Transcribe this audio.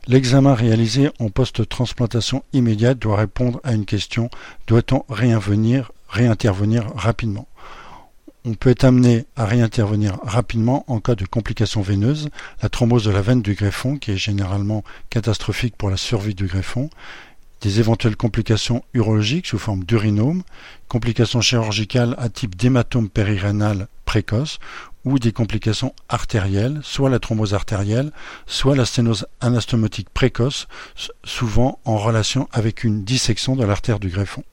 L'examen réalisé en post-transplantation immédiate doit répondre à une question: doit-on réintervenir rapidement? On peut être amené à réintervenir rapidement en cas de complications veineuses, la thrombose de la veine du greffon qui est généralement catastrophique pour la survie du greffon, des éventuelles complications urologiques sous forme d'urinome, complications chirurgicales à type d'hématome périrénal précoce ou des complications artérielles, soit la thrombose artérielle, soit la sténose anastomotique précoce, souvent en relation avec une dissection de l'artère du greffon.